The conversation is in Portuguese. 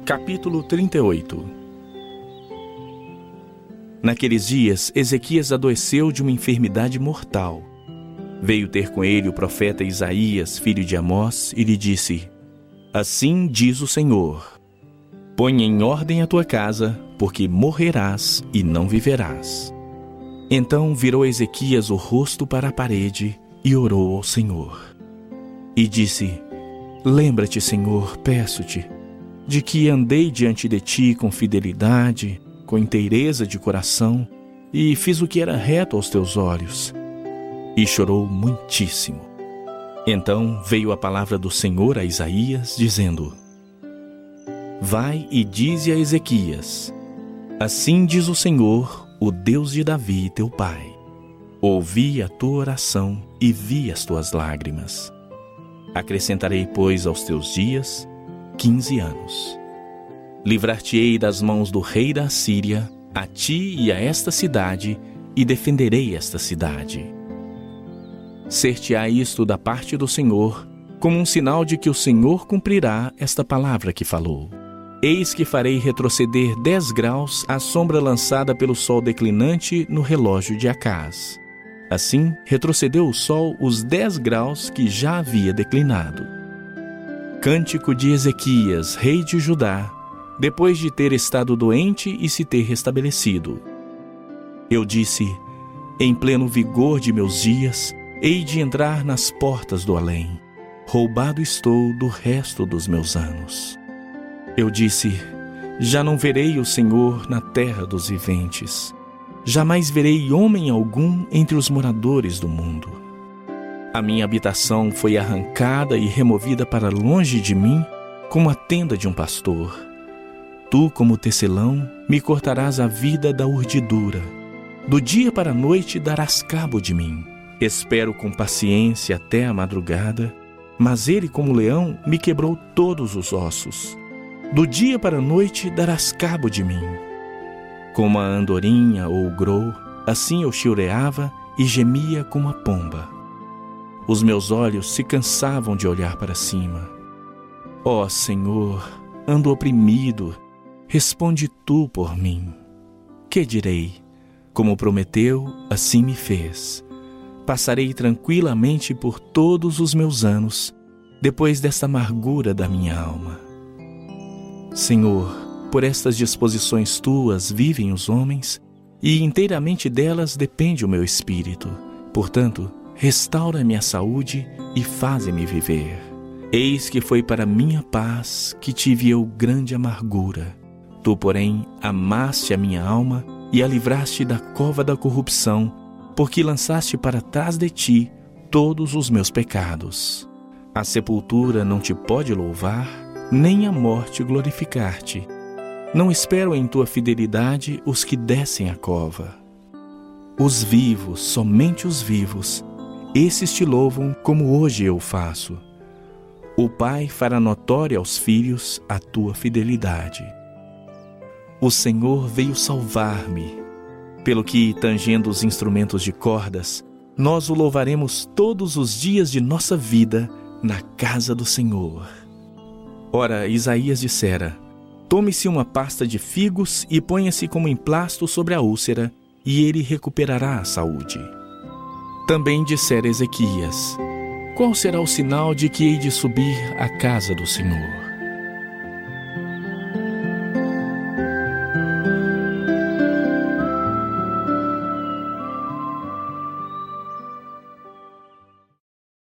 Capítulo 38. Naqueles dias, Ezequias adoeceu de uma enfermidade mortal. Veio ter com ele o profeta Isaías, filho de Amós, e lhe disse: Assim diz o Senhor: Põe em ordem a tua casa, porque morrerás e não viverás. Então virou Ezequias o rosto para a parede e orou ao Senhor. E disse: Lembra-te, Senhor, peço-te, de que andei diante de ti com fidelidade, com inteireza de coração, e fiz o que era reto aos teus olhos. E chorou muitíssimo. Então veio a palavra do Senhor a Isaías, dizendo: Vai e dize a Ezequias: Assim diz o Senhor, o Deus de Davi, teu pai: Ouvi a tua oração e vi as tuas lágrimas. Acrescentarei, pois, aos teus dias 15 anos. Livrar-te-ei das mãos do rei da Assíria, a ti e a esta cidade, e defenderei esta cidade. Ser-te-á isto da parte do Senhor, como um sinal de que o Senhor cumprirá esta palavra que falou. Eis que farei retroceder 10 graus a sombra lançada pelo sol declinante no relógio de Acaz. Assim, retrocedeu o sol os 10 graus que já havia declinado. Cântico de Ezequias, rei de Judá, depois de ter estado doente e se ter restabelecido. Eu disse: Em pleno vigor de meus dias, hei de entrar nas portas do além. Roubado estou do resto dos meus anos. Eu disse: Já não verei o Senhor na terra dos viventes. Jamais verei homem algum entre os moradores do mundo. A minha habitação foi arrancada e removida para longe de mim, como a tenda de um pastor. Tu, como tecelão, me cortarás a vida da urdidura. Do dia para a noite darás cabo de mim. Espero com paciência até a madrugada, mas ele, como leão, me quebrou todos os ossos. Do dia para a noite darás cabo de mim. Como a andorinha ou o grou, assim eu chilreava e gemia como a pomba. Os meus olhos se cansavam de olhar para cima. Ó Senhor, ando oprimido, responde tu por mim. Que direi? Como prometeu, assim me fez. Passarei tranquilamente por todos os meus anos, depois desta amargura da minha alma. Senhor, por estas disposições tuas vivem os homens, e inteiramente delas depende o meu espírito. Portanto, restaura-me a saúde e faze-me viver. Eis que foi para minha paz que tive eu grande amargura. Tu, porém, amaste a minha alma e a livraste da cova da corrupção, porque lançaste para trás de ti todos os meus pecados. A sepultura não te pode louvar, nem a morte glorificar-te. Não espero em tua fidelidade os que descem a cova. Os vivos, somente os vivos, esses te louvam como hoje eu faço. O Pai fará notória aos filhos a tua fidelidade. O Senhor veio salvar-me, pelo que, tangendo os instrumentos de cordas, nós o louvaremos todos os dias de nossa vida na casa do Senhor. Ora, Isaías dissera: Tome-se uma pasta de figos e ponha-se como emplasto sobre a úlcera, e ele recuperará a saúde. Também dissera Ezequias: Qual será o sinal de que hei de subir à casa do Senhor?